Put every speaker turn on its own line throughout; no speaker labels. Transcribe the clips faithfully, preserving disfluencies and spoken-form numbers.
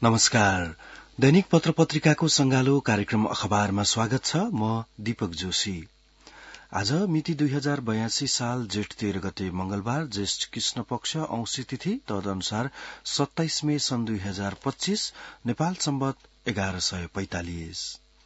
नमस्कार। दैनिक पत्र पत्रिकाको संगालो कार्यक्रम अखबारमा स्वागत छ। म दीपक जोशी। आज मिति दुई हजार बयासी साल जेठ तेह्र गते मंगलबार, ज्येष्ठ कृष्ण पक्ष औंसी तिथि, तदनुसार सत्ताइस मे सन् दुई हजार पच्चीस, नेपाल सम्वत एघार सय पैंतालिस।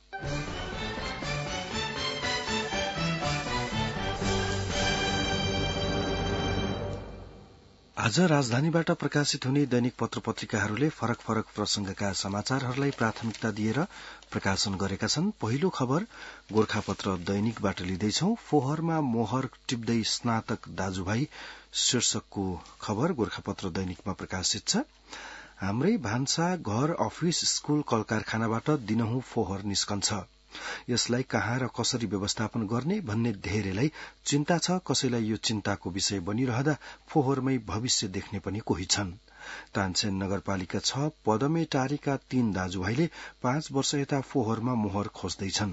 आज राजधानीबाट प्रकाशित हुने दैनिक पत्र पत्रिकाहरूले फरक फरक प्रसंगका समाचारहरूलाई प्राथमिकता दिएर प्रकाशन गरेका छन्। पहिलो खबर गोरखापत्र दैनिकबाट लिँदैछौ। फोहोरमा मोहर टिप्दै स्नातक दाजुभाइ शीर्षकको खबर गोरखापत्र दैनिकमा प्रकाशित छ। हाम्रै भान्सा, घर, अफिस, स्कूल, कल कारखानाबाट दिनहुँ फोहोर निस्कन्छ। यसलाई कहाँ र कसरी व्यवस्थापन गर्ने भन्ने धेरैलाई चिन्ता छ। कसैलाई यो चिन्ताको विषय बनिरहँदा फोहोरमै भविष्य देख्ने पनि कोही छन्। तानसेन नगरपालिका छ पदमे टारीका तीन दाजुभाइले पाँच वर्ष यता फोहोरमा मोहर खोज्दैछन्।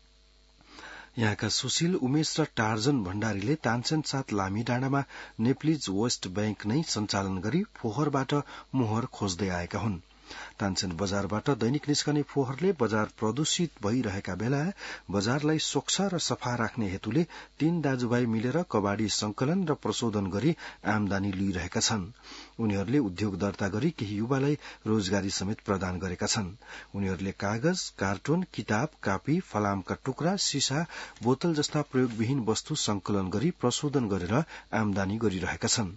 यहाँका सुशील, उमेश र टार्जन भण्डारीले तानसेन साथ लामी डाँडामा नेप्लिज वेस्ट बैंक नै सञ्चालन गरी फोहोरबाट मोहर खोज्दै आएका हुन्। तानसेन बजारबाट दैनिक निस्कने फोहोरले बजार प्रदूषित भइरहेका बेला बजारलाई स्वच्छ र सफा राख्ने हेतुले तीन दाजुभाइ मिलेर कबाड़ी संकलन र प्रशोधन गरी आमदानी लिइरहेका छन्। उनीहरूले उद्योग दर्ता गरी केही युवालाई रोजगारी समेत प्रदान गरेका छन्। उनीहरूले कागज, कार्टुन, किताब, कापी, फलामका टुक्रा, सीसा, बोतल जस्ता प्रयोगविहीन वस्तु संकलन गरी प्रशोधन गरेर आमदानी गरिरहेका छन्।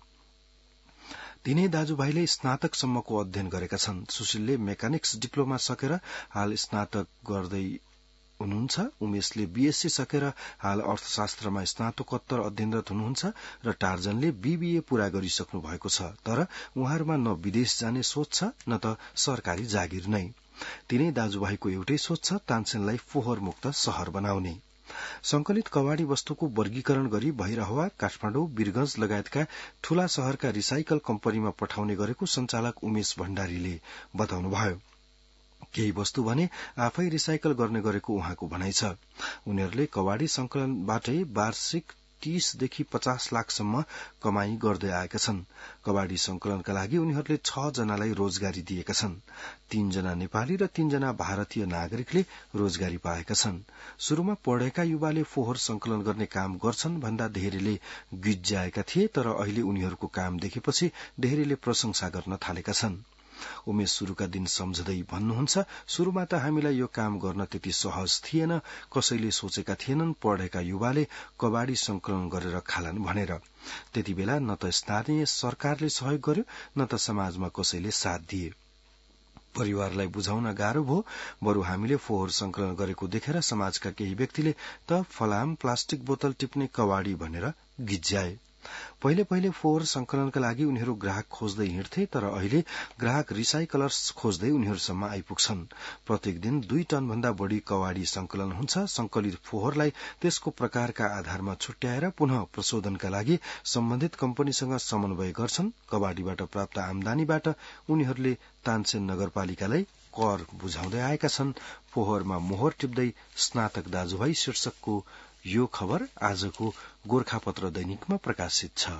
तीनै दाजुभाइले स्नातकसम्मको अध्ययन गरेका छन्। सुशीलले मेकानिक्स डिप्लोमा सकेर हाल स्नातक गर्दै हुनुहुन्छ। उमेशले बीएससी सकेर हाल अर्थशास्त्रमा स्नातकोत्तर अध्ययनरत हुनुहुन्छ र टार्जनले बीबीए पूरा गरिसक्नु भएको छ। तर उहाँहरूमा न विदेश जाने सोच छ न त सरकारी जागिर नै। तीनै दाजुभाइको एउटै सोच छ, तानसेनलाई फोहोर मुक्त शहर बनाउने। संकलित कबाड़ी वस्तुको वर्गीकरण गरी भैरहवा, काठमाडौँ, वीरगंज लगायतका ठूला शहरका रिसाइकल कम्पनीमा पठाउने गरेको संचालक उमेश भण्डारीले बताउनुभयो। केही वस्तु भने आफै रिसाइकल गर्ने गरेको उहाँको भनाइ छ। उनीहरूले कबाड़ी संकलनबाटै वार्षिक तीसदेखि पचास लाखसम्म कमाई गर्दै आएका छन्। कबाड़ी संकलनका लागि उनीहरूले छ जनालाई रोजगारी दिएका छन्। तीनजना नेपाली र तीनजना भारतीय नागरिकले रोजगारी पाएका छन्। शुरूमा पढेका युवाले फोहोर संकलन गर्ने काम गर्छन् भन्दा धेरैले गिज्जाएका थिए, तर अहिले उनीहरूको काम देखेपछि धेरैले प्रशंसा गर्न थालेका छन्। उमेश शुरूका दिन सम्झदै भन्नुहुन्छ, शुरूमा त हामीलाई यो काम गर्न त्यति सहज थिएन। कसैले सोचेका थिएनन् पढेका युवाले कबाड़ी संकलन गरेर खालान् भनेर। त्यति बेला न त स्थानीय सरकारले सहयोग गर्यो न त समाजमा कसैले साथ दिए। परिवारलाई बुझाउन गाह्रो भयो। बरु हामीले फोहोर संकलन गरेको देखेर समाजका केही व्यक्तिले त फलाम, प्लास्टिक बोतल टिप्ने कबाड़ी भनेर गिज्जाए। पहिले पहिले फोहोर संकलनका लागि उनीहरू ग्राहक खोज्दै हिँड्थे, तर अहिले ग्राहक रिसाइकलर्स खोज्दै उनीहरूसम्म आइपुग्छन्। प्रत्येक दिन दुई टन भन्दा बढ़ी कबाड़ी संकलन हुन्छ। संकलित फोहोरलाई त्यसको प्रकारका आधारमा छुट्याएर पुनः प्रशोधनका लागि सम्बन्धित कम्पनीसँग समन्वय गर्छन्। कबाड़ीबाट प्राप्त आमदानीबाट उनीहरूले तानसेन नगरपालिकालाई कर बुझाउँदै आएका छन्। फोहोरमा मोहर टिप्दै स्नातक दाजुभाइ शीर्षकको यो खबर आजको गोरखापत्र दैनिकमा प्रकाशित छ।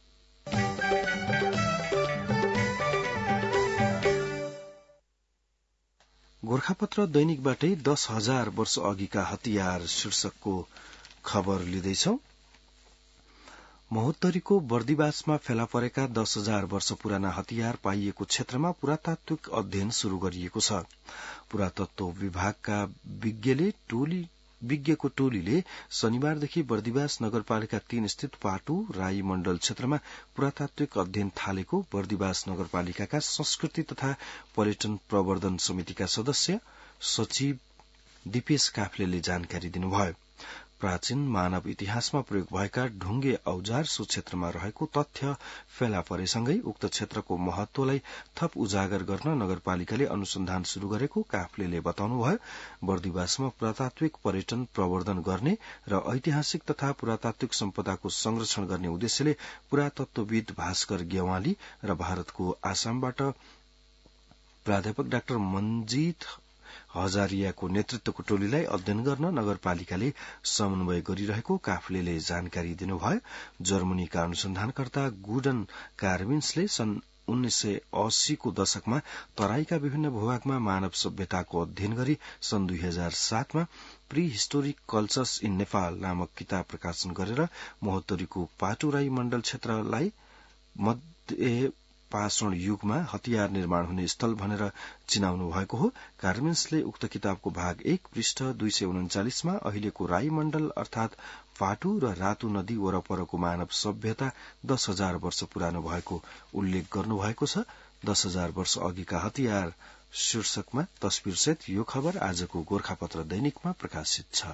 गोरखापत्र दैनिकबाटै दस हजार वर्ष अघिका हतियार शीर्षकको खबर लिँदैछौ। महोत्तरीको बर्दिवासमा फेला परेका दस हजार वर्ष पुराना हतियार पाइएको क्षेत्रमा पुरातात्विक अध्ययन शुरू गरिएको छ। पुरातत्व विभागका विज्ञले टोली विज्ञको टोलीले शनिबारदेखि बर्दिवास नगरपालिका तीन स्थित पाटु राई मण्डल क्षेत्रमा पुरातात्विक अध्ययन थालेको बर्दिवास नगरपालिकाका संस्कृति तथा पर्यटन प्रवर्धन समितिका सदस्य सचिव दिपेश काफ्लेले जानकारी दिनुभयो। प्राचीन मानव इतिहासमा प्रयोग भएका ढुङ्गे औजार सो क्षेत्रमा रहेको तथ्य फेला परेसँगै उक्त क्षेत्रको महत्वलाई थप उजागर गर्न नगरपालिकाले अनुसन्धान शुरू गरेको काफ्लेले बताउनुभयो। बर्दिवासमा पुरातात्विक पर्यटन प्रवर्धन गर्ने र ऐतिहासिक तथा पुरातात्विक सम्पदाको संरक्षण गर्ने उद्देश्यले पुरातत्वविद भास्कर गेवाली र भारतको आसामबाट प्राध्यापक डाक्टर मन्जित हजारियाको नेतृत्वको टोलीलाई अध्ययन गर्न नगरपालिकाले समन्वय गरिरहेको काफ्लेले जानकारी दिनुभयो। जर्मनीका अनुसन्धानकर्ता गुडन कार्विन्सले सन् उन्नाइस सय अस्सीको दशकमा तराईका विभिन्न भूभागमा मानव सभ्यताको अध्ययन गरी सन् दुई हजार सातमा prehistoric cultures in Nepal नामक किताब प्रकाशन गरेर महोत्तरीको पाटुराई मण्डल क्षेत्रलाई मध्य पाषाण युगमा हतियार निर्माण हुने स्थल भनेर चिनाउनु भएको हो। गार्मेन्ट्सले उक्त किताबको भाग एक पृष्ठ दुई सय उन्चालिसमा अहिलेको राई मण्डल अर्थात पाटु र रातु नदी वरपरको मानव सभ्यता दस हजार वर्ष पुरानो भएको उल्लेख गर्नुभएको छ। दस हजार वर्ष अघिका हतियार शीर्षकमा तस्बिरसहित यो खबर आजको गोरखापत्र दैनिकमा प्रकाशित छ।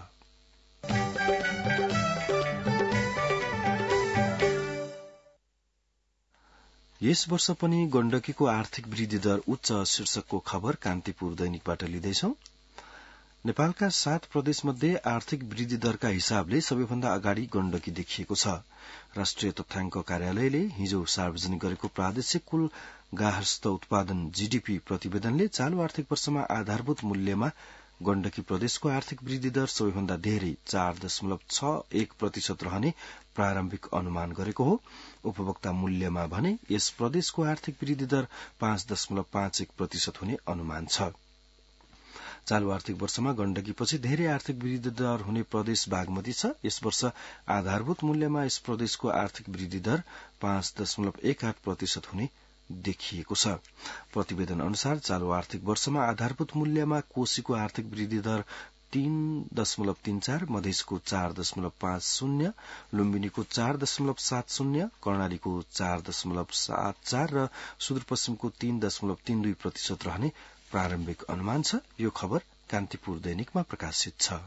यस वर्ष पनि गण्डकीको आर्थिक वृद्धि दर उच्च शीर्षकको खबर कान्तिपुर दैनिकबाट लिँदैछौं। नेपालका सात प्रदेशमध्ये आर्थिक वृद्धि दरका हिसाबले सबैभन्दा अगाडि गण्डकी देखिएको छ। राष्ट्रिय तथ्याङ्क कार्यालयले हिजो सार्वजनिक गरेको प्रादेशिक कुल गार्हस्थ उत्पादन जीडीपी प्रतिवेदनले चालू आर्थिक वर्षमा आधारभूत मूल्यमा गण्डकी प्रदेशको आर्थिक वृद्धि दर सबैभन्दा धेरै चार दशमलव छ एक प्रतिशत रहने प्रारम्भिक अनुमान गरेको हो। उपभोक्ता मूल्यमा भने यस प्रदेशको आर्थिक वृद्धि दर पाँच दशमलव पाँच एक प्रतिशत हुने अनुमान छ। चालू आर्थिक वर्षमा गण्डकीपछि धेरै आर्थिक वृद्धि दर हुने प्रदेश बागमती छ। यस वर्ष आधारभूत मूल्यमा यस प्रदेशको आर्थिक वृद्धि दर पाँच दशमलव एक आठ प्रतिशत हुने देखिएको छ। प्रतिवेदन अनुसार चालू आर्थिक वर्षमा आधारभूत मूल्यमा कोशीको आर्थिक वृद्धि दर तीन दशमलव तीन चार, मधेसको चार दशमलव पाँच शून्य, लुम्बिनीको चार दशमलव सात शून्य, कर्णालीको चार दशमलव सात चार र सुदूरपश्चिमको तीन दशमलव तीन दुई प्रतिशत रहने प्रारम्भिक अनुमान छ। यो खबर कान्तिपुर दैनिकमा प्रकाशित छ।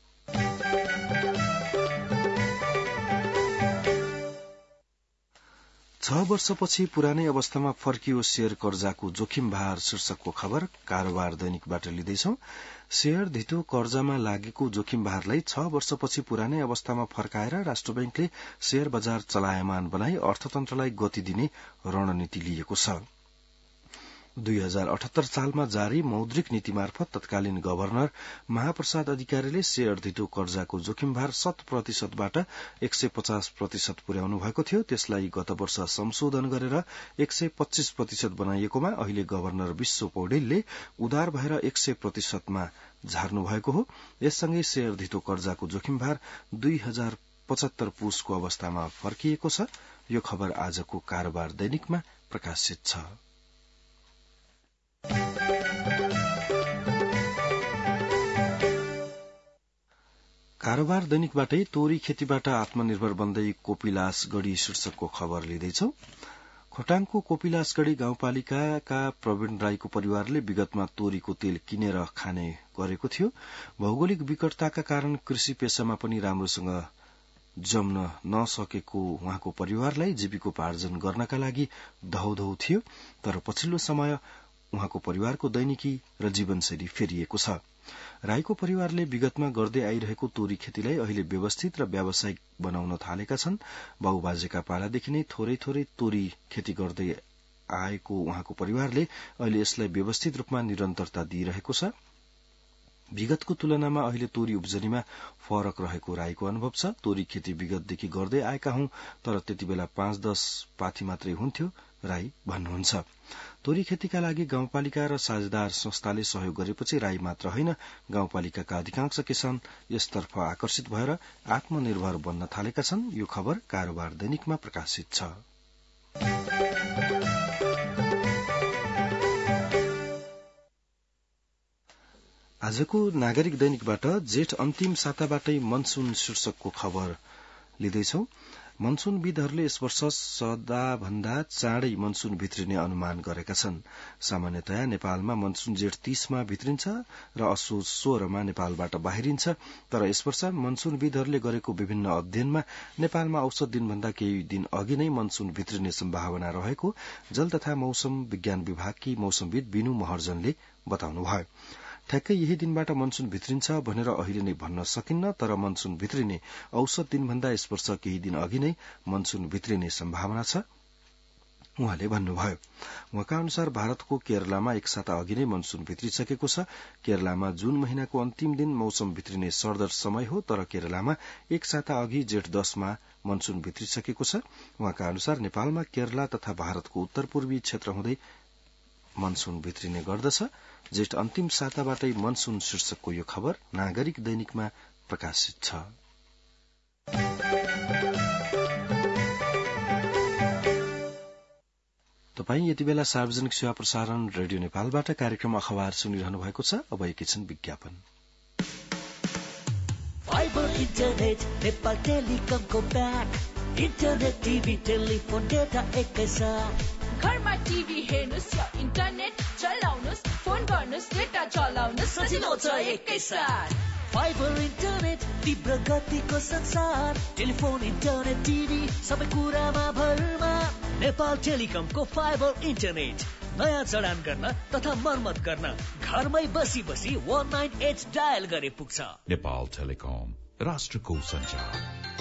छ वर्षपछि पुरानै अवस्थामा फर्कियो शेयर कर्जाको जोखिम भार शीर्षकको खबर कारोबार दैनिकबाट लिँदैछौं। शेयर धितो कर्जामा लागेको जोखिम भारलाई छ वर्षपछि पुरानै अवस्थामा फर्काएर राष्ट्र बैंकले शेयर बजार चलायमान बनाई अर्थतन्त्रलाई गति दिने रणनीति लिएको छ। दुई हजार अठहत्तर सालमा जारी मौद्रिक नीति मार्फत तत्कालीन गभर्नर महाप्रसाद अधिकारीले शेयर धितो कर्जाको जोखिम भार शत प्रतिशतबाट एक सय पचास प्रतिशत पुर्याउनु भएको थियो। त्यसलाई गत वर्ष संशोधन गरेर एक सय पच्चीस प्रतिशत बनाइएकोमा अहिले गभर्नर विश्व पौडेलले उदार भएर एक सय प्रतिशतमा झार्नु भएको हो। यससँगै शेयर धितो कर्जाको जोखिम भार दुई हजार पचहत्तर पुसको अवस्थामा फर्किएको छ। यो खबर आजको कारोबार दैनिकमा प्रकाशित छ। कारोबार दैनिकबाटै तोरी खेतीबाट आत्मनिर्भर बन्दै कोपिलासगढ़ी शीर्षकको खबर लिँदैछौ। खोटाङको कोपिलासगढ़ी गाउँपालिकाका प्रवीण राईको परिवारले विगतमा तोरीको तेल किनेर खाने गरेको थियो। भौगोलिक विकटताका कारण कृषि पेशामा पनि राम्रोसँग जम्न नसकेको उहाँको परिवारलाई जीविकोपार्जन गर्नका लागि धौधौ थियो। तर पछिल्लो समय उहाँको परिवारको दैनिकी र जीवनशैली फेरिएको छ। राईको परिवारले विगतमा गर्दै आइरहेको तोरी खेतीलाई अहिले व्यवस्थित र व्यावसायिक बनाउन थालेका छन्। बाबुबाजेका पालादेखि नै थोरै थोरै तोरी खेती गर्दै आएको उहाँको परिवारले अहिले यसलाई व्यवस्थित रूपमा निरन्तरता दिइरहेको छ। विगतको तुलनामा अहिले तोरी उब्जनीमा फरक रहेको राईको अनुभव छ। तोरी खेती विगतदेखि गर्दै आएका हौं, तर त्यति बेला पाँच दश पाथी मात्रै हुन्थ्यो, राई भन्नुहुन्छ। तोरी खेतीका लागि गाउँपालिका र साझेदार संस्थाले सहयोग गरेपछि राई मात्र होइन, गाउँपालिकाका अधिकांश किसान यसतर्फ आकर्षित भएर आत्मनिर्भर बन्न थालेका छन्। यो खबर कारोबार दैनिकमा प्रकाशित छ। आजको नागरिक दैनिकबाट जेठ अन्तिम साताबाटै मनसून शीर्षकको खबर लिँदैछौ। मनसूनविदहरूले यस वर्ष सदाभन्दा चाँडै मनसून भित्रिने अनुमान गरेका छन्। सामान्यतया नेपालमा मनसून जेठ तीसमा भित्रिन्छ र असोज सोह्रमा नेपालबाट बाहिरिन्छ। तर यस वर्ष मनसूनविदहरूले गरेको विभिन्न अध्ययनमा नेपालमा औसत दिनभन्दा केही दिन अघि नै मनसून भित्रिने सम्भावना रहेको जल तथा मौसम विज्ञान विभागकी मौसमविद बिनु महर्जनले बताउनुभयो। ठ्याक्कै यही दिनबाट मनसून भित्रिन्छ भनेर अहिले नै भन्न सकिन्न, तर मनसून भित्रिने औसत दिनभन्दा यस वर्ष केही दिन अघि नै मनसून भित्रिने सम्भावना छ। उहाँले भन्नुभयो। उहाँका अनुसार भारतको केरलामा एक साता अघि नै मनसून भित्रिसकेको छ। केरलामा जून महिनाको अन्तिम दिन मौसम भित्रिने सरदर समय हो, तर केरलामा एक साता अघि जेठ दशमा मनसून भित्रिसकेको छ। उहाँका अनुसार नेपालमा केरला तथा भारतको उत्तर पूर्वी क्षेत्र हुँदै मनसून भित्रिने गर्दछ। जेठ अन्तिम साताबाटै मनसून शीर्षकको यो खबर नागरिक दैनिकमा प्रकाशित छ। तपाई यति बेला सार्वजनिक सेवा प्रसारण रेडियो नेपालबाट कार्यक्रम अखबार सुनिरहनु भएको छ। अब एकैछिन विज्ञापन।
फाइबर इन्टरनेट नेपाल टेलिकमको ब्याक। इन्टरनेट टिभी टेलिफोन डेटा एकैसाथ।
घरमा टिभी हेर्नुस् या इन्टरनेट चलाउनुस्, फोन गर्नुस्, डेटा चलाउनुस्, सजिलो छ एकैसाथ।
फाइबर इन्टरनेट तीव्र गतिको संसार। टेलिफोन, इन्टरनेट, टिभी सबै कुरामा भरमा। नेपाल टेलिकमको फाइबर इन्टरनेट नयाँ जडान गर्न तथा मर्मत गर्न घरमै बसी बसी वन नाइन एट डायल गरे पुग्छ।
नेपाल टेलिकम, राष्ट्रको सञ्चार।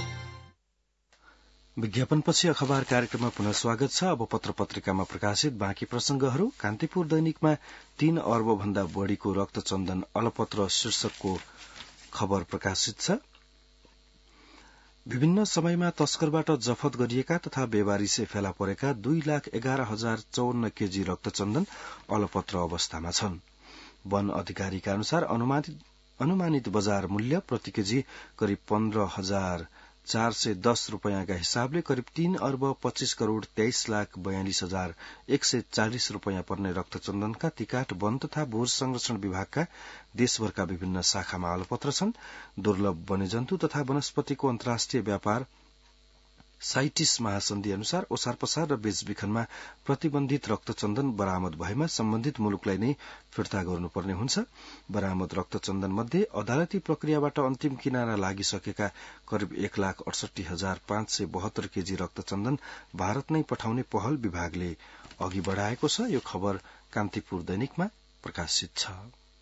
विज्ञापनपछि अखबार कार्यक्रममा पुनः स्वागत छ। अब पत्र पत्रिकामा प्रकाशित बाँकी प्रसंगहरू। कान्तिपुर दैनिकमा तीन अर्ब भन्दा बढ़ीको रक्तचन्दन अलपत्र शीर्षकको खबर प्रकाशित छ। विभिन्न समयमा तस्करबाट जफत गरिएका तथा बेबारीसे फेला परेका दुई लाख एघार हजार चौवन्न केजी रक्तचन्दन अलपत्र अवस्थामा छन्। वन अधिकारीका अनुसार अनुमानित, अनुमानित बजार मूल्य प्रति केजी करिब पन्ध्र हजार चार सय दस रूपियाँका हिसाबले करिब तीन अर्ब पच्चीस करोड़ तेइस लाख बयालिस हजार एक सय चालिस रूपियाँ पर्ने रक्तचन्दनका टिकाट वन तथा भू संरक्षण विभागका देशभरका विभिन्न शाखामा अलपत्र छन्। दुर्लभ वन्यजन्तु तथा वनस्पतिको अन्तर्राष्ट्रिय व्यापार साइटिस महासन्धि अनुसार ओसार पसार र बेचबिखनमा प्रतिबन्धित रक्तचन्दन बरामद भएमा सम्बन्धित मुलुकलाई नै फिर्ता गर्नुपर्ने हुन्छ। बरामद रक्तचन्दन मध्ये अदालती प्रक्रियाबाट अन्तिम किनारा लागिसकेका करिब एक लाख अडसठी हजार पाँच सय बहत्तर केजी रक्तचन्दन भारत नै पठाउने पहल विभागले अघि बढ़ाएको छ। यो खबर कान्तिपुर दैनिकमा प्रकाशित छ।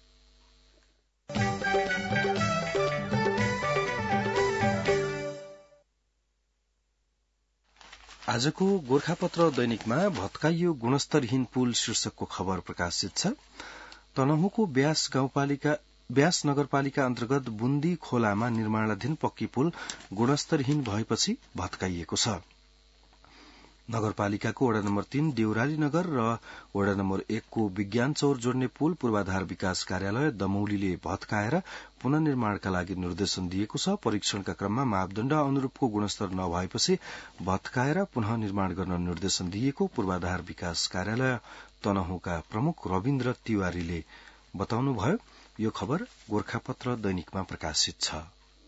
आजको गोर्खापत्र दैनिकमा भत्काइयो गुणस्तरहीन पुल शीर्षकको खबर प्रकाशित छ। तनहुँको ब्यास गाउँपालिका ब्यास नगरपालिका अन्तर्गत बुन्दी खोलामा निर्माणाधीन पक्की पुल गुणस्तरहीन भएपछि भत्काइएको छ। नगरपालिकाको वडा नम्बर तीन देउराली नगर र वडा नम्बर एकको विज्ञान चौर जोड्ने पुल पूर्वाधार विकास कार्यालय दमौलीले भत्काएर पुननिर्माणका लागि निर्देशन दिएको छ। परीक्षणका क्रममा मापदण्ड अनुरूपको गुणस्तर नभएपछि भत्काएर पुनः निर्माण गर्न निर्देशन दिएको पूर्वाधार विकास कार्यालय तनहुँका प्रमुख रविन्द्र तिवारीले बताउनुभयो। यो खबर गोर्खापत्र दैनिकमा प्रकाशित छ।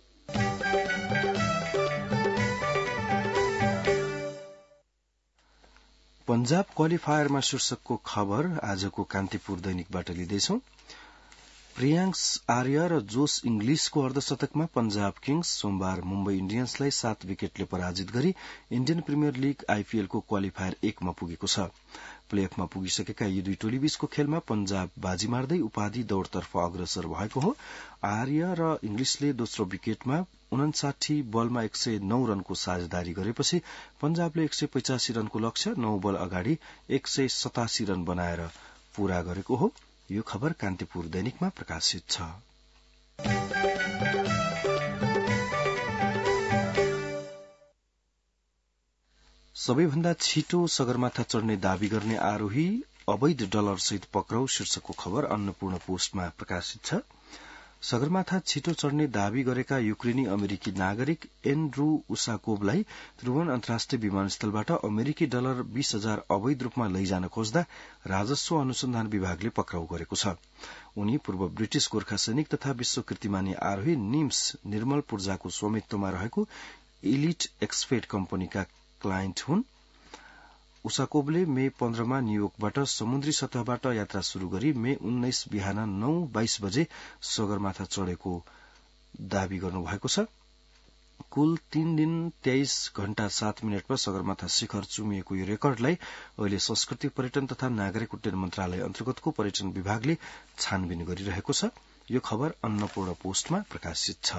पंजाब क्वालिफायरमा शीर्षकको खबर आजको कान्तिपुर दैनिकबाट लिँदैछौं। प्रियांश आर्य र जोश इंग्लिशको अर्धशतकमा पंजाब किङ्स सोमबार मुम्बई इण्डियन्सलाई सात विकेटले पराजित गरी इण्डियन प्रिमियर लीग आईपीएलको क्वालिफायर एकमा पुगेको छ। प्लेअफमा पुगिसकेका यी दुई टोलीबीचको खेलमा पंजाब बाजी मार्दै उपाधि दौड़तर्फ अग्रसर भएको हो। आर्य र इंग्लिशले दोस्रो विकेटमा उनासाठी बलमा एक सय नौ रनको साझेदारी गरेपछि पंजाबले एक सय पचासी रनको लक्ष्य नौ बल अगाडि एक सय सतासी रन बनाएर पूरा गरेको हो। यो खबर कान्तिपुर दैनिकमा प्रकाशित छ। सबैभन्दा छिटो सगरमाथा चढ़ने दावी गर्ने आरोही अवैध डलर सहित पक्राउ शीर्षकको खबर अन्नपूर्ण पोस्टमा प्रकाशित छ। सगरमाथा छिटो चढ़ने दावी गरेका युक्रेनी अमेरिकी नागरिक एन्ड्रू उसाकोभलाई त्रिभुवन अन्तर्राष्ट्रिय विमानस्थलबाट अमेरिकी डलर बीस हजार अवैध रूपमा लैजान खोज्दा राजस्व अनुसन्धान विभागले पक्राउ गरेको छ। उनी पूर्व ब्रिटिश गोर्खा सैनिक तथा विश्व कीर्तिमानी आरोही निम्स निर्मल पूर्जाको स्वामित्वमा रहेको इलिट एक्सपेट कम्पनीका क्लाइन्ट हुन्। उसाकोभले मे पन्ध्रमा न्यूयोर्कबाट समुद्री सतहबाट यात्रा शुरू गरी मे उन्नाइस बिहान नौ बाइस बजे सगरमाथा चढ़ेको दावी गर्नुभएको छ। कुल तीन दिन तेइस घण्टा सात मिनटमा सगरमाथा शिखर चुमिएको यो रेकर्डलाई अहिले संस्कृति पर्यटन तथा नागरिक उड्डयन मन्त्रालय अन्तर्गतको पर्यटन विभागले छानबिन गरिरहेको छ। यो खबर अन्नपूर्ण पोस्टमा प्रकाशित छ।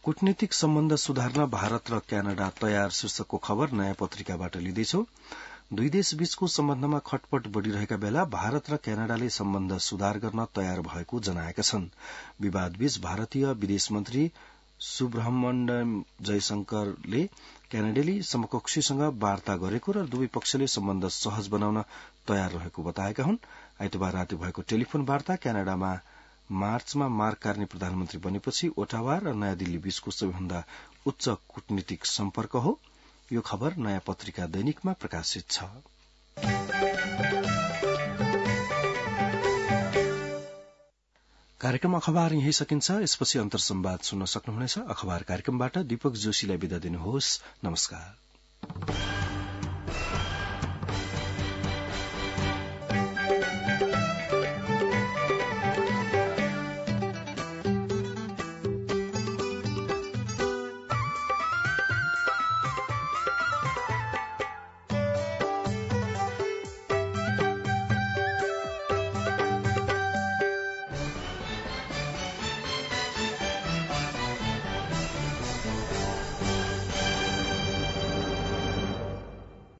कूटनीतिक सम्बन्ध सुधार्न भारत र क्यानाडा तयार शीर्षकको खबर नयाँ पत्रिकाबाट लिँदैछौ। दुई देश बीचको सम्बन्धमा खटपट बढ़िरहेका बेला भारत र क्यानाडाले सम्बन्ध सुधार गर्न तयार भएको जनाएका छन्। विवादबीच भारतीय विदेश मन्त्री सुब्रह्मण्यम जयशंकरले क्यानाडेली समकक्षीसँग वार्ता गरेको र दुवै पक्षले सम्बन्ध सहज बनाउन तयार रहेको बताएका हुन्। आइतबार राति भएको टेलिफोन वार्ता क्यानाडामा मार्चमा मार्क कार्नी प्रधानमन्त्री बनेपछि ओटावा र नयाँ दिल्ली बीचको सबैभन्दा उच्च कूटनीतिक सम्पर्क हो। यो खबर नयाँ पत्रिका दैनिकमा प्रकाशित छ। कार्यक्रम अखबार यही सकिन्छ। यसपछि अन्तर संवाद सुन्न सक्नुहुनेछ। अखबार कार्यक्रमबाट दीपक जोशीलाई बिदा दिनुहोस्। नमस्कार।